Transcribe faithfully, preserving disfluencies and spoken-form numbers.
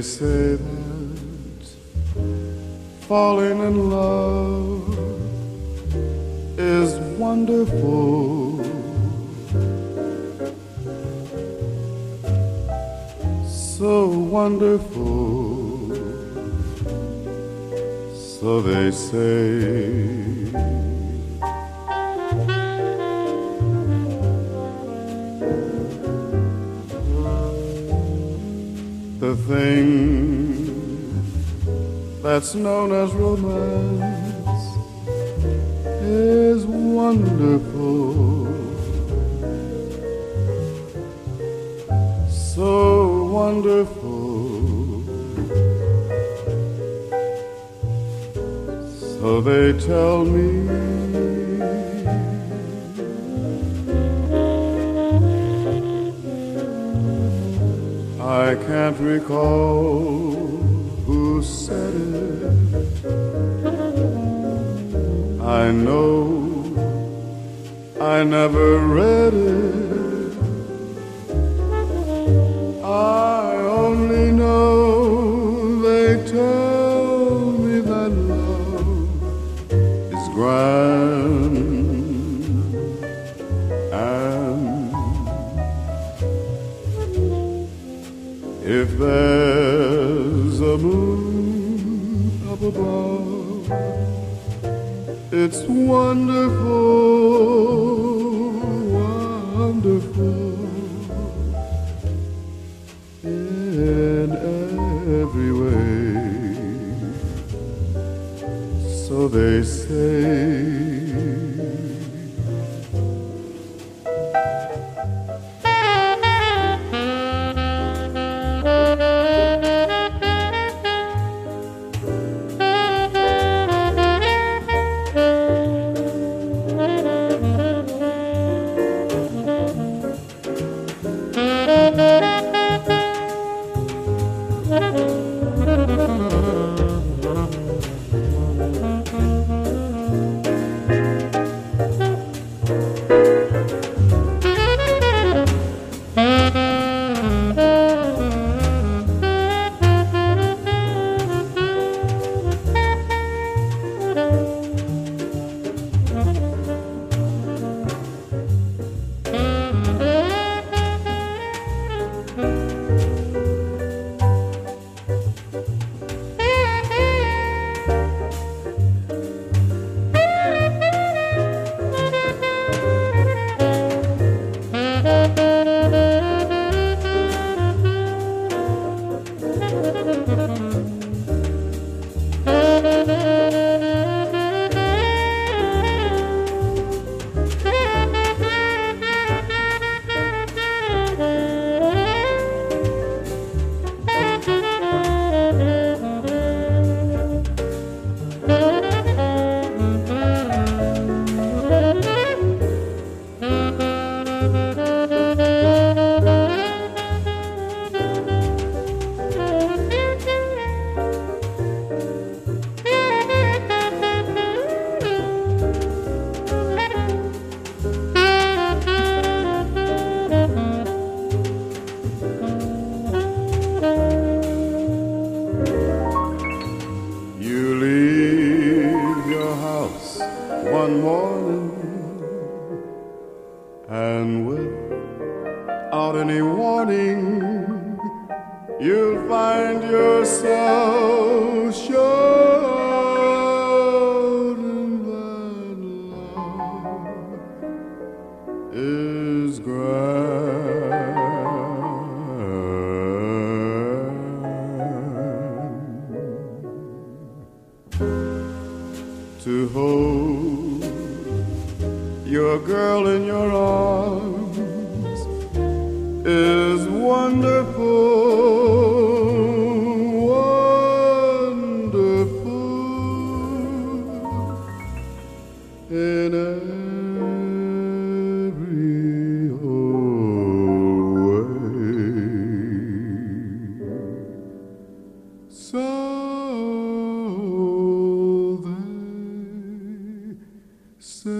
say that falling in love is wonderful. So wonderful, so they say. The thing that's known as romance is wonderful, so wonderful, so they tell me. I can't recall who said it. I know I never read it. I only know they tell me that love is grand and if there's a moon up above, it's wonderful, wonderful in every way. So they say. One morning, and without any warning, you'll find yourself shouting that love is grand. To hold your girl in your arms is wonderful, wonderful in every way. So say